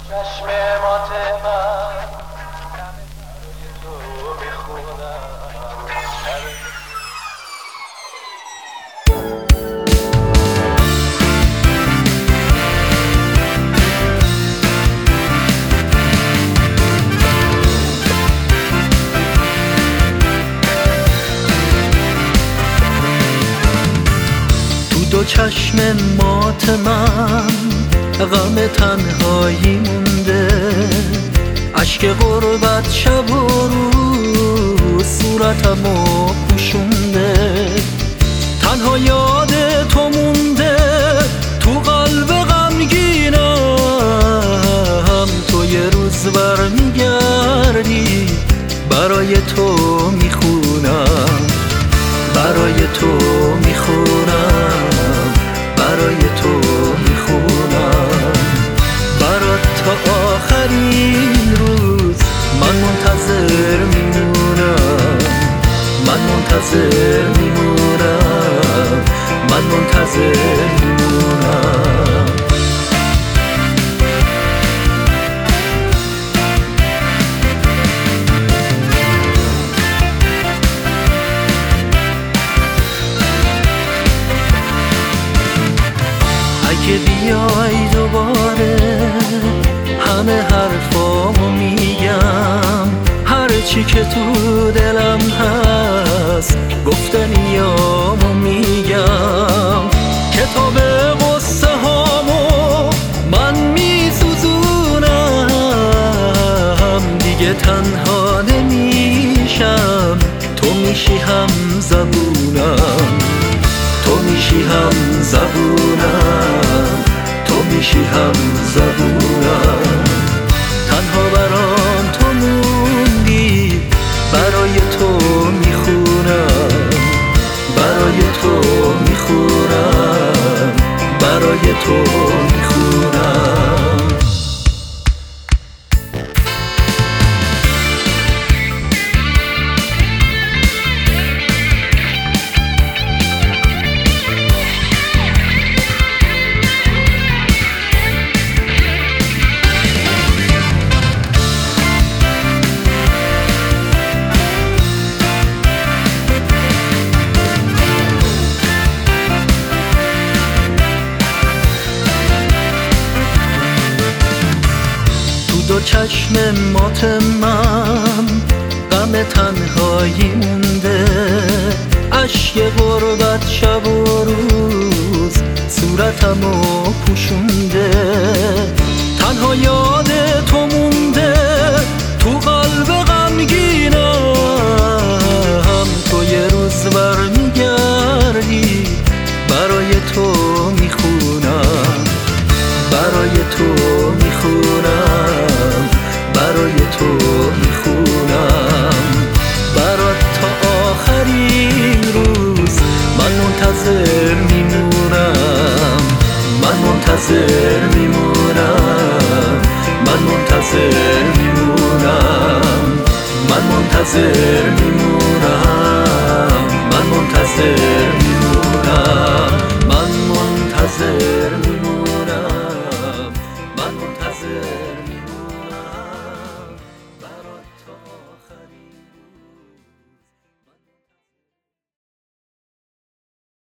چشم مات من تو میخونم. تو دو چشم مات من غم تنهایی مونده، اشک غربت شب و روز صورتمو پوشونده. تنها یاد تو مونده تو قلب غمگینم، تو یه روز برمیگردی برای تو میخونم، برای تو میخونم، برای تو میخونم. برات تا آخرین روز من منتظر میمونم، من منتظر میمونم، من منتظر میمونم. اگه بیای دوباره همه حرفامو میگم، هر چی که تو دلم هست گفتنیامو میگم. کتاب قصه هامو من میسوزونم، دیگه تنها نمیشم، تو میشی هم زبونم، تو میشی هم زبونم، تو میشی هم زبونم. تنها برام تو موندی، برای تو میخونم، برای تو میخونم، برای تو میخونم. دو چشم مات من غم تنهایی مونده، اشک غربت شب و روز صورتمو پوشونده. تنها یاد تو مونده تو قلب غمگینم، تو یه روز برمیگردی برای تو میخونم، برای تو میخونم، برای تو میخونم. برات تا آخرین روز من منتظر میمونم، من منتظر میمونم.